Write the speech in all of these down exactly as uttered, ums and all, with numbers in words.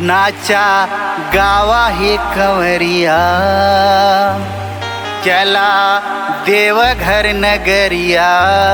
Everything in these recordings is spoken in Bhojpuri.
नाचा गावा हे कंवरिया, चला देवघर नगरिया।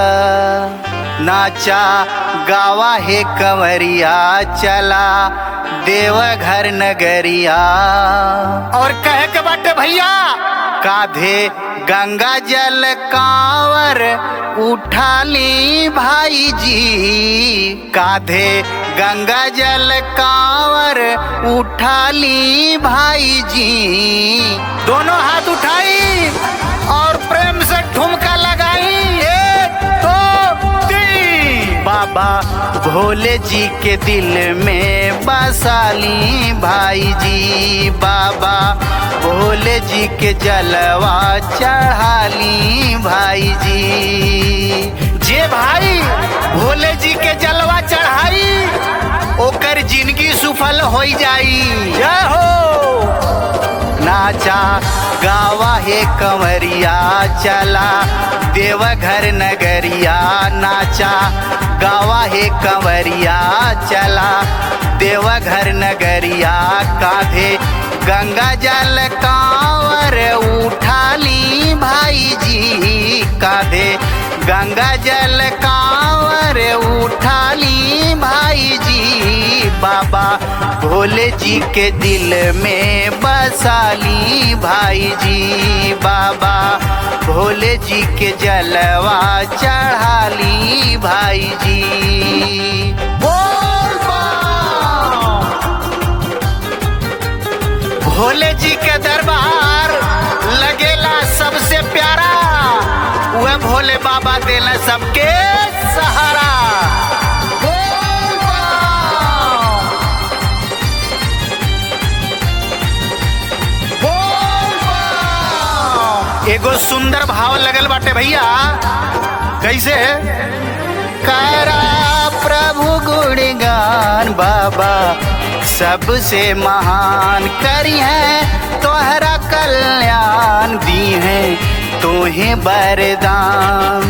नाचा गावा हे कंवरिया, चला देवघर नगरिया। और कहे के बाटे भैया, काधे गंगा जल कांवर उठा ली भाई जी, काधे गंगा जल कांवर उठा ली भाई जी। दोनों हाथ उठाई और प्रेम से ठुमका लगाई, एक दो तीन। बाबा भोले जी के दिल में बसाली भाई जी, बाबा भोले जी के जलवा चढ़ाली भाई जी। जे भाई भोले जी के जलवा चढ़ाई, ओकर जिंदगी सफल हो जाई। जय हो। नाचा गावा हे कंवरिया, चला देवघर नगरिया। नाचा गावा हे कंवरिया, चला देवघर नगरिया। काधे गंगा जल कांवर उठा ली भाई जी, काधे गंगा जल कांवर उठा ली भाई जी। बाबा भोले जी के दिल में बसाली भाई जी, बाबा भोले जी के जलवा चढ़ाली भाई जी। भोले जी के दरबार लगेला सबसे प्यारा, वह भोले बाबा देना सबके सहारा। एगो सुंदर भाव लगल बाटे भैया, कैसे? करा प्रभु गुणगान, बाबा सबसे महान करी है तोहरा कल्याण, दी है तोहे वरदान।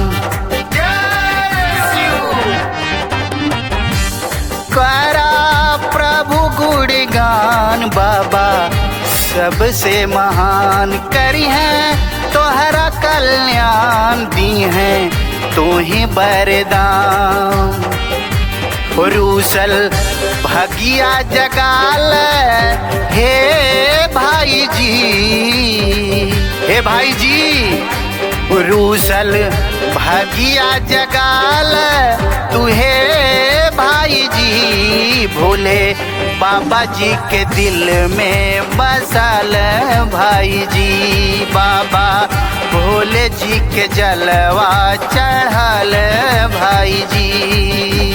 करा प्रभु गुणगान, बाबा सबसे महान करी है तोहरा कल्याण, दी है तोहे वरदान। रूसल भगिया जगाल हे भाई जी, हे भाई जी। रूसल भगिया जगाल तू हे भाई जी, भोले बाबा जी के दिल में बसल भाई जी। बाबा भोले जी के जलवा चढ़ल भाई जी।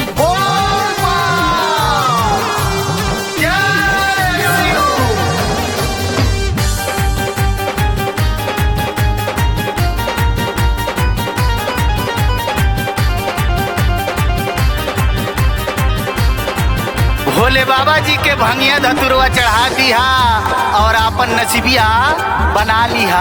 भोले बाबा जी के भंगिया धतुरवा चढ़ा दिया और अपन नसीबिया बना लिहा।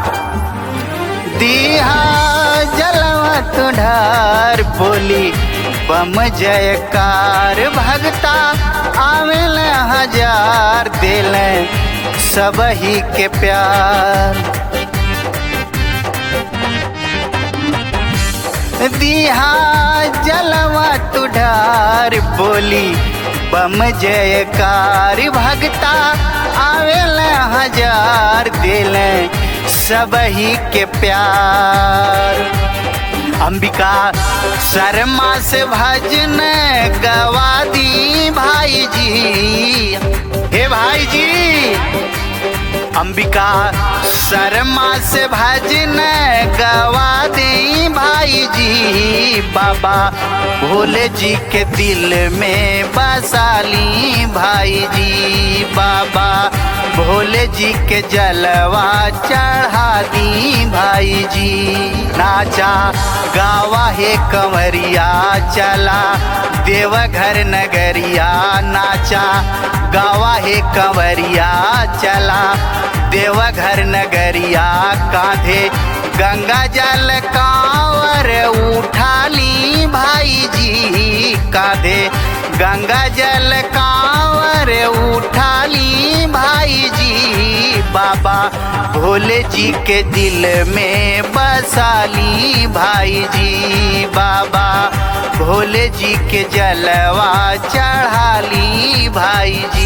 दिहा जलवा तुढ़ार बोली बम जयकार, भगता आवेल हजार दिल सब ही के प्यार। दिहा जलवा तुढ़ार बोली बम जयकार, भगता आवेल हजार दिल सब ही के प्यार। अंबिका शर्मा से भजन गवा दी भाई जी, हे भाई जी। अंबिका शर्मा से भजन गवा दी भाई जी, बाबा भोले जी के दिल में बसाली भाई जी। बाबा भोले जी के जलवा चढ़ा दी भाई जी। नाचा गावा हे कंवरिया, चला देवघर नगरिया। नाचा गावा हे कंवरिया, चला देवघर नगरिया। कांधे गंगा जल कांवर उठा ली भाई जी, कांधे गंगा जल कांवर भोले जी के दिल में बसाली भाई जी। बाबा भोले जी के जलवा चढ़ाली भाई जी।